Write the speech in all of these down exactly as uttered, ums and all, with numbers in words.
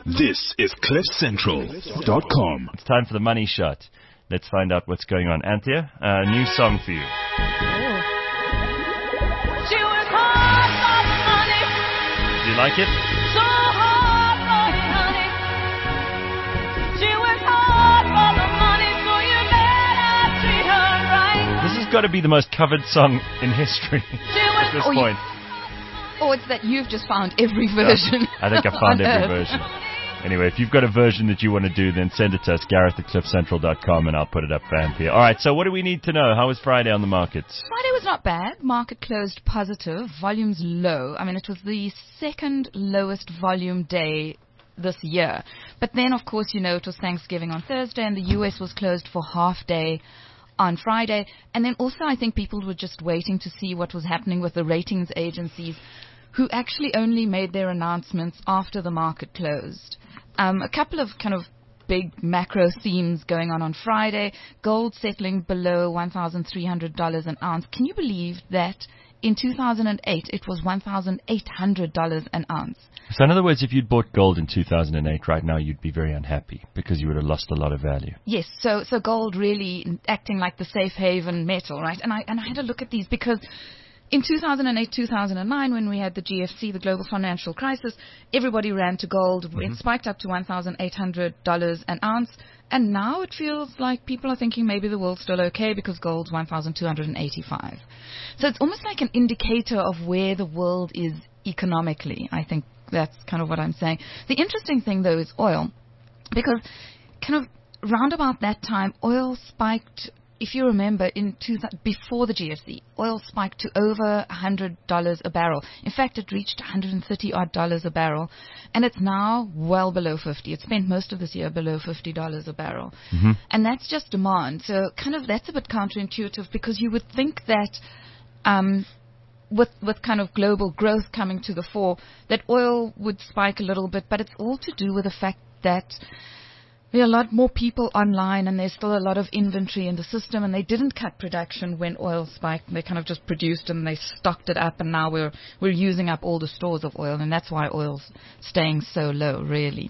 This is cliff central dot com. It's time for the money shot. Let's find out what's going on. Anthea, a uh, new song for you. She worked hard for the money. Do you like it? So hard for the honey. She worked hard for the money, so you better treat her right. This has got to be the most covered song in history at this Oh, point. Or it's that you've just found every version. I think I found on every Earth. version. Anyway, if you've got a version that you want to do, then send it to us, Gareth at cliff central dot com, and I'll put it up for Anthea. All right, so what do we need to know? How was Friday on the markets? Friday was not bad. Market closed positive. Volumes low. I mean, it was the second lowest volume day this year. But then, of course, you know, it was Thanksgiving on Thursday, and the U S was closed for half day on Friday. And then also, I think people were just waiting to see what was happening with the ratings agencies, who actually only made their announcements after the market closed. Um, a couple of kind of big macro themes going on on Friday. Gold settling below one thousand three hundred dollars an ounce. Can you believe that in two thousand eight it was one thousand eight hundred dollars an ounce? So in other words, if you'd bought gold in two thousand eight right now, you'd be very unhappy because you would have lost a lot of value. Yes, so so gold really acting like the safe haven metal, right? And I and I had a look at these because in two thousand eight, two thousand nine, when we had the G F C, the global financial crisis, everybody ran to gold. Mm-hmm. It spiked up to one thousand eight hundred dollars an ounce. And now it feels like people are thinking maybe the world's still okay because gold's one thousand two hundred eighty-five. So it's almost like an indicator of where the world is economically. I think that's kind of what I'm saying. The interesting thing, though, is oil. Because kind of round about that time, oil spiked. If you remember, in two, before the G F C, oil spiked to over one hundred dollars a barrel. In fact, it reached one hundred thirty odd dollars a barrel, and it's now well below fifty. It spent most of this year below fifty dollars a barrel. Mm-hmm. And that's just demand. So kind of that's a bit counterintuitive because you would think that um, with with kind of global growth coming to the fore, that oil would spike a little bit, but it's all to do with the fact that there are a lot more people online, and there's still a lot of inventory in the system, and they didn't cut production when oil spiked. They kind of just produced and they stocked it up, and now we're we're using up all the stores of oil, and that's why oil's staying so low, really.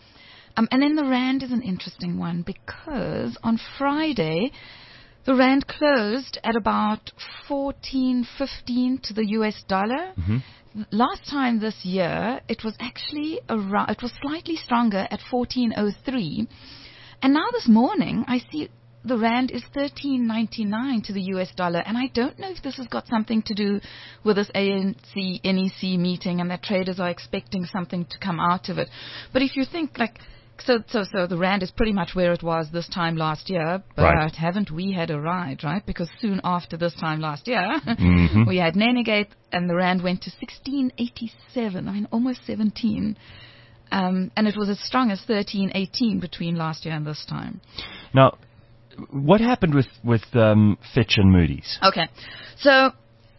Um, and then the rand is an interesting one because on Friday, the rand closed at about fourteen fifteen to the U S dollar. Mm-hmm. Last time this year, it was actually around, it was slightly stronger at fourteen oh three. And now this morning, I see the rand is thirteen ninety-nine to the U S dollar. And I don't know if this has got something to do with this A N C N E C meeting and that traders are expecting something to come out of it. But if you think like, So, so, so the rand is pretty much where it was this time last year, but right. haven't we had a ride, right? Because soon after this time last year, mm-hmm. we had Nenegate, and the rand went to sixteen eighty-seven. I mean, almost seventeen, um, and it was as strong as thirteen eighteen between last year and this time. Now, what happened with with um, Fitch and Moody's? Okay, so.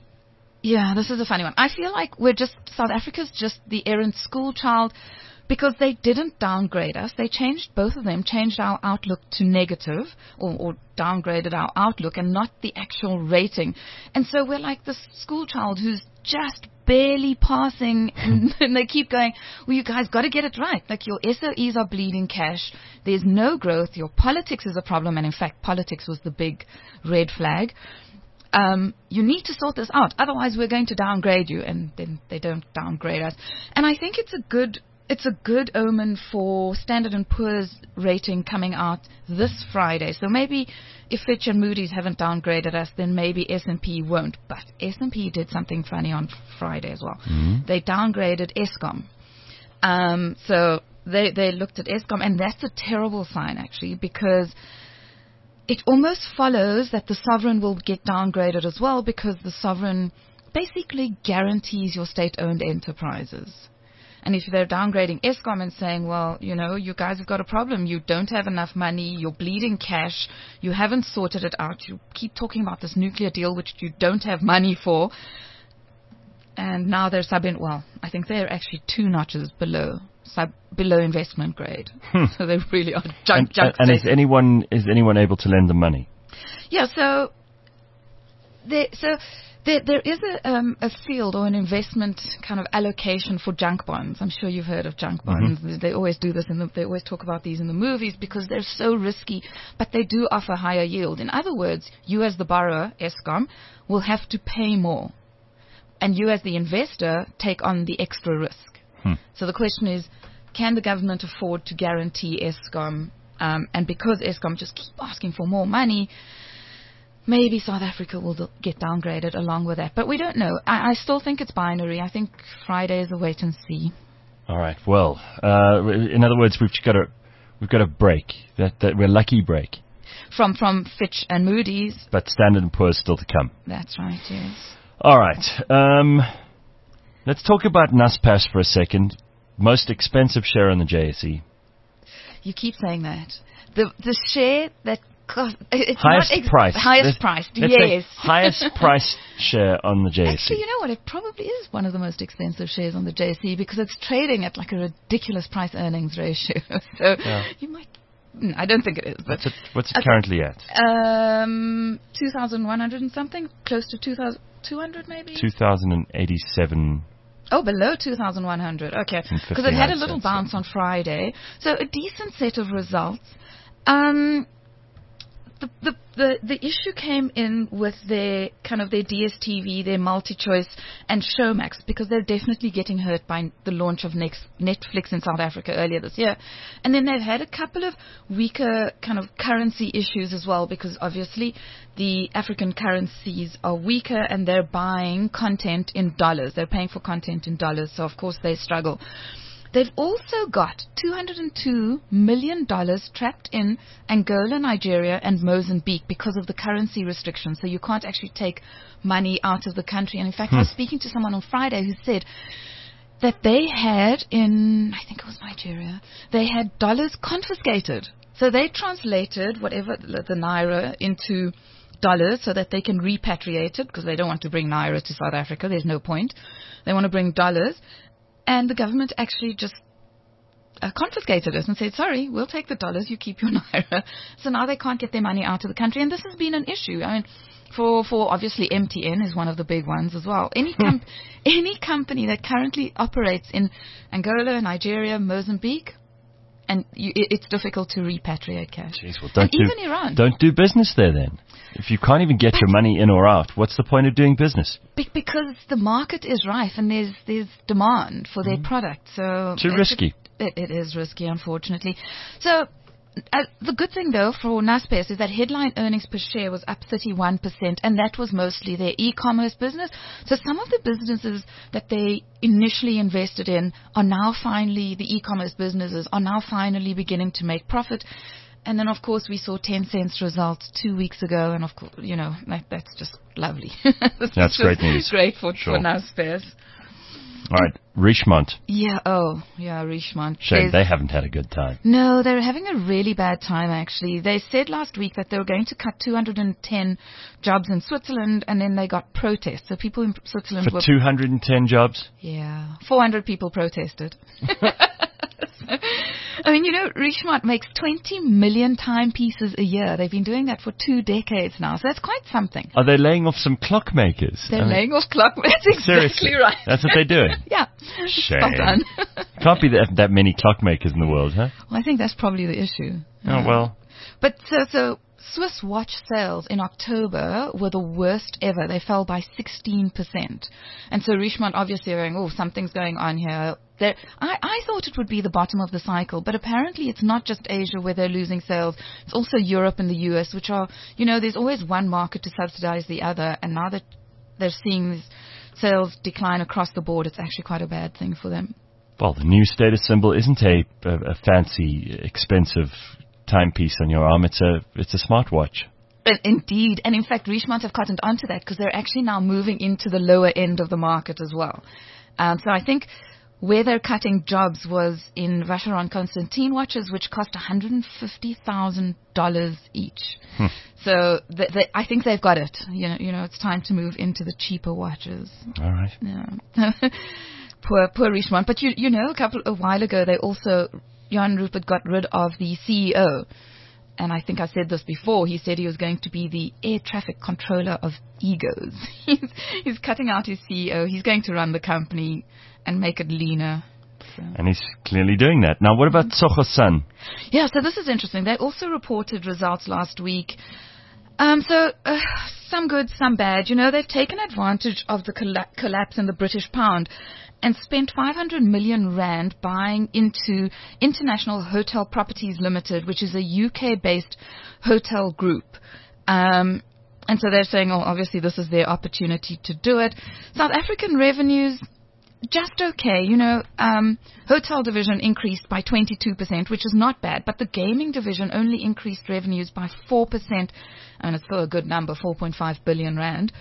Yeah, this is a funny one. I feel like we're just South Africa's just the errant school child. Because they didn't downgrade us. They changed, both of them, changed our outlook to negative or, or downgraded our outlook and not the actual rating. And so we're like this school child who's just barely passing and, and they keep going, well, you guys got to get it right. Like your S O Es are bleeding cash. There's no growth. Your politics is a problem. And in fact, politics was the big red flag. Um, you need to sort this out. Otherwise, we're going to downgrade you. And then they don't downgrade us. And I think it's a good... It's a good omen for Standard and Poor's rating coming out this Friday. So maybe if Fitch and Moody's haven't downgraded us, then maybe S and P won't. But S and P did something funny on Friday as well. Mm-hmm. They downgraded Eskom. Um, so they, they looked at Eskom, and that's a terrible sign, actually, because it almost follows that the sovereign will get downgraded as well, because the sovereign basically guarantees your state-owned enterprises. And if they're downgrading Eskom and saying, well, you know, you guys have got a problem. You don't have enough money. You're bleeding cash. You haven't sorted it out. You keep talking about this nuclear deal, which you don't have money for. And now they're sub in, well, I think they're actually two notches below sub below investment grade. Hmm. So they really are junk, and, junk. And is anyone is anyone able to lend them money? Yeah. So they so. There, there is a, um, a field or an investment kind of allocation for junk bonds. I'm sure you've heard of junk bonds. Mm-hmm. They always do this, in the, they always talk about these in the movies because they're so risky, but they do offer higher yield. In other words, you as the borrower, Eskom, will have to pay more, and you as the investor take on the extra risk. Hmm. So the question is, can the government afford to guarantee Eskom? Um, and because Eskom just keep asking for more money, maybe South Africa will d- get downgraded along with that. But we don't know. I, I still think it's binary. I think Friday is a wait and see. All right. Well, uh, in other words, we've got a we've got a break. That that we're lucky break. From from Fitch and Moody's. But Standard and Poor's still to come. That's right. Yes. All right. Um, let's talk about Naspers for a second. Most expensive share on the J S E. You keep saying that. The the share that cost, it's highest not ex- price. Highest Let's- priced. let's say Yes. highest price share on the J S E. Actually, you know what? It probably is one of the most expensive shares on the J S E because it's trading at like a ridiculous price earnings ratio. so Yeah. you might. mm, I don't think it is, but What's it, what's it Okay. currently at? um, two thousand one hundred and something, close to two thousand two hundred maybe. two thousand eighty-seven. Oh, below two thousand one hundred. Okay. And Because it had a fifty-nine little cents, bounce on Friday. So a decent set of results. Um, the, the, the, the issue came in with their kind of their D S T V, their multi-choice, and Showmax, because they're definitely getting hurt by the launch of next Netflix in South Africa earlier this year. And then they've had a couple of weaker kind of currency issues as well, because obviously the African currencies are weaker and they're buying content in dollars. They're paying for content in dollars, so of course they struggle. They've also got two hundred two million dollars trapped in Angola, Nigeria, and Mozambique because of the currency restrictions. So you can't actually take money out of the country. And in fact, I was speaking to someone on Friday who said that they had in, I think it was Nigeria, they had dollars confiscated. So they translated whatever the, the naira into dollars so that they can repatriate it, because they don't want to bring naira to South Africa. There's no point. They want to bring dollars. And the government actually just uh, confiscated it and said, sorry, we'll take the dollars, you keep your naira. So now they can't get their money out of the country. And this has been an issue. I mean, for, for obviously M T N is one of the big ones as well. Any com- any company that currently operates in Angola, Nigeria, Mozambique, and you, it, it's difficult to repatriate cash. Jeez, well, don't and do, even Iran. Don't do business there then. If you can't even get your money in or out, what's the point of doing business? Be- because the market is rife and there's there's demand for their product. So Too it's risky. A, it, it is risky, unfortunately. So uh, the good thing, though, for Naspers is that headline earnings per share was up thirty-one percent, and that was mostly their e-commerce business. So some of the businesses that they initially invested in are now finally, the e-commerce businesses are now finally beginning to make profit. And then, of course, we saw Tencent's results two weeks ago, and of course, you know, that, that's just lovely. That's That's just great news. Great for, Sure. for Naspers. All right, Richemont. Yeah, oh, yeah, Richemont. Shame There's- they haven't had a good time. No, they're having a really bad time, actually. They said last week that they were going to cut two hundred ten jobs in Switzerland, and then they got protests. So people in Switzerland For were... two hundred ten jobs? Yeah, four hundred people protested. I mean, you know, Richemont makes twenty million timepieces a year. They've been doing that for two decades now, so that's quite something. Are they laying off some clockmakers? They're I mean, laying off clock. That's exactly seriously, right. that's what they're doing. Yeah. Shame. Spot on. Can't be that, that many clockmakers in the world, huh? Well, I think that's probably the issue. Oh, well. But so, so Swiss watch sales in October were the worst ever. They fell by sixteen percent. And so Richemont obviously are going, oh, something's going on here. They're, I, I thought it would be the bottom of the cycle, but apparently it's not just Asia where they're losing sales. It's also Europe and the U S, which are, you know, there's always one market to subsidize the other. And now that they're seeing these sales decline across the board, it's actually quite a bad thing for them. Well, the new status symbol isn't a, a, a fancy, expensive timepiece on your arm. It's a it's a smartwatch. And Indeed. And in fact, Richemont have cottoned onto that because they're actually now moving into the lower end of the market as well. Um, so I think where they're cutting jobs was in Vacheron Constantin watches, which cost one hundred fifty thousand dollars each. Hmm. So th- th- I think they've got it. You know, you know, it's time to move into the cheaper watches. All right. Yeah. poor, poor Richemont. But you, you know, a couple a while ago, they also, Jan Rupert got rid of the C E O. and I think I said this before, he said he was going to be the air traffic controller of egos. he's, he's cutting out his C E O. He's going to run the company and make it leaner. So. And he's clearly doing that. Now, what about Tsogo Sun? Yeah, so this is interesting. They also reported results last week. Um, so, uh, some good, some bad. You know, they've taken advantage of the colla- collapse in the British pound and spent five hundred million rand buying into International Hotel Properties Limited, which is a U K-based hotel group. Um, and so they're saying, oh, obviously this is their opportunity to do it. South African revenues, just okay. You know, um, hotel division increased by twenty-two percent, which is not bad, but the gaming division only increased revenues by four percent, and it's still a good number, four point five billion rand.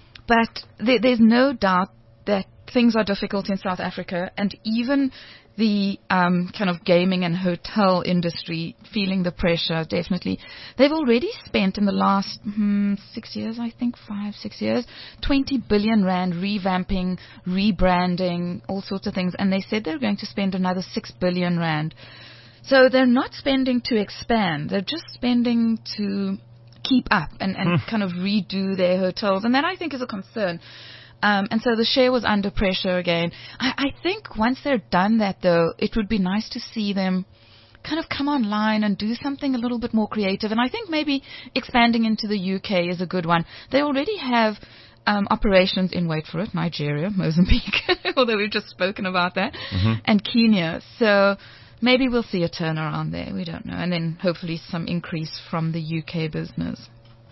But there, there's no doubt that things are difficult in South Africa, and even the um, kind of gaming and hotel industry feeling the pressure, definitely. They've already spent in the last hmm, six years, I think, five, six years, twenty billion rand revamping, rebranding, all sorts of things, and they said they're going to spend another six billion rand. So they're not spending to expand, they're just spending to keep up and, and kind of redo their hotels, and that I think is a concern. Um, and so the share was under pressure again. I, I think once they're done that, though, it would be nice to see them kind of come online and do something a little bit more creative. And I think maybe expanding into the U K is a good one. They already have um, operations in, wait for it, Nigeria, Mozambique, although we've just spoken about that, mm-hmm. and Kenya. So maybe we'll see a turnaround there. We don't know. And then hopefully some increase from the U K business.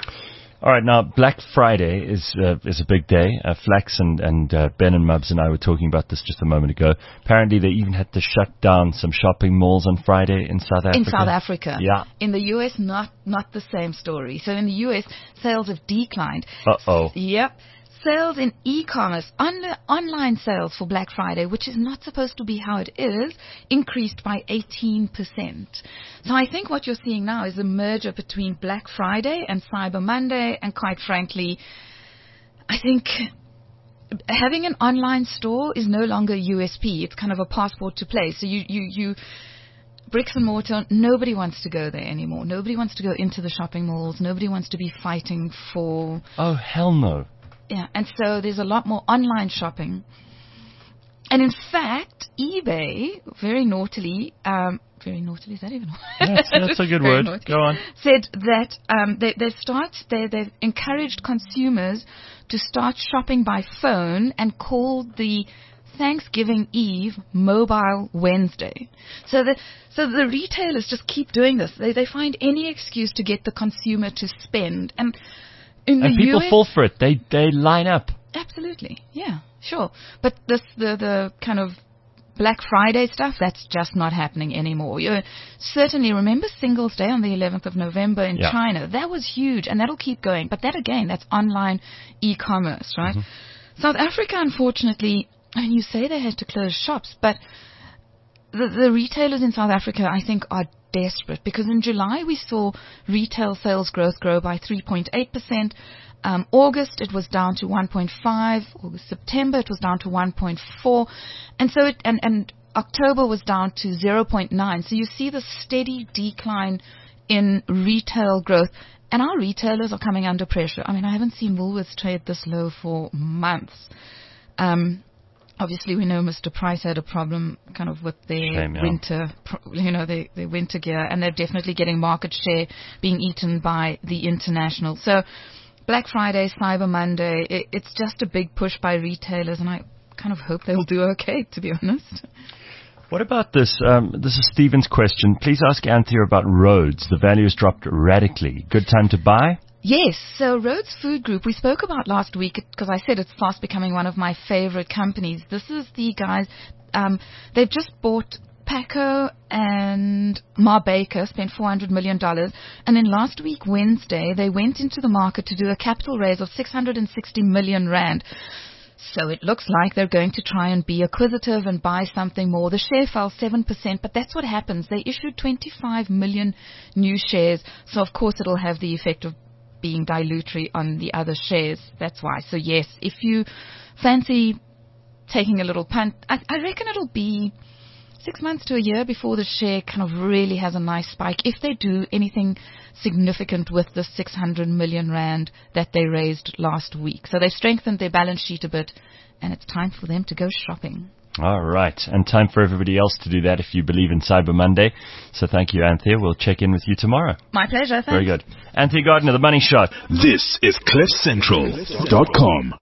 All right, now Black Friday is uh, is a big day. Uh, Flax and, and uh, Ben and Mubs and I were talking about this just a moment ago. Apparently they even had to shut down some shopping malls on Friday in South Africa. In South Africa. Yeah. In the U S, not not the same story. So in the U S, sales have declined. Uh-oh. Yep. Sales in e-commerce, on- online sales for Black Friday, which is not supposed to be how it is, increased by eighteen percent. So I think what you're seeing now is a merger between Black Friday and Cyber Monday, and quite frankly, I think having an online store is no longer a U S P. It's kind of a passport to play. So you, you, you bricks and mortar, nobody wants to go there anymore. Nobody wants to go into the shopping malls. Nobody wants to be fighting for... Oh, hell no. Yeah, and so there's a lot more online shopping. And in fact, eBay, very naughtily, um, very naughtily, is that even? Yes, that's a good word. Naughty, Go on. Said that um, they, they start, they, they've encouraged consumers to start shopping by phone and called the Thanksgiving Eve Mobile Wednesday. So the so the retailers just keep doing this. They they find any excuse to get the consumer to spend. And In and the people U S, fall for it. They they line up. Absolutely, yeah, sure. But this the the kind of Black Friday stuff, that's just not happening anymore. You certainly remember Singles Day on the eleventh of November in yeah. China. That was huge, and that'll keep going. But that again, that's online e-commerce, right? Mm-hmm. South Africa, unfortunately, I mean, you say they had to close shops, but the the retailers in South Africa, I think, are desperate, because in July we saw retail sales growth grow by three point eight percent. Um, August it was down to one point five. August, September it was down to one point four, and so it, and, and October was down to zero point nine. So you see the steady decline in retail growth, and our retailers are coming under pressure. I mean, I haven't seen Woolworths trade this low for months. Um, Obviously, we know Mister Price had a problem kind of with their Shame, yeah. winter, you know, their, their winter gear, and they're definitely getting market share being eaten by the international. So Black Friday, Cyber Monday, it, it's just a big push by retailers, and I kind of hope they'll do okay, to be honest. What about this? Um, this is Stephen's question. Please ask Anthea about Rhodes. The value has dropped radically. Good time to buy? Yes, so Rhodes Food Group, we spoke about last week because I said it's fast becoming one of my favorite companies. This is the guys, um, they've just bought Paco and Ma Baker, spent four hundred million dollars. And then last week, Wednesday, they went into the market to do a capital raise of six hundred sixty million rand. So it looks like they're going to try and be acquisitive and buy something more. The share fell seven percent, but that's what happens. They issued twenty-five million new shares. So, of course, it'll have the effect of being dilutory on the other shares. That's why. So, yes, if you fancy taking a little punt, I, I reckon it'll be six months to a year before the share kind of really has a nice spike, if they do anything significant with the six hundred million rand that they raised last week. So they've strengthened their balance sheet a bit, and it's time for them to go shopping. All right. And time for everybody else to do that if you believe in Cyber Monday. So thank you, Anthea. We'll check in with you tomorrow. My pleasure. Thanks. Very good. Anthea Gardner, The Money Shot. This is cliff central dot com.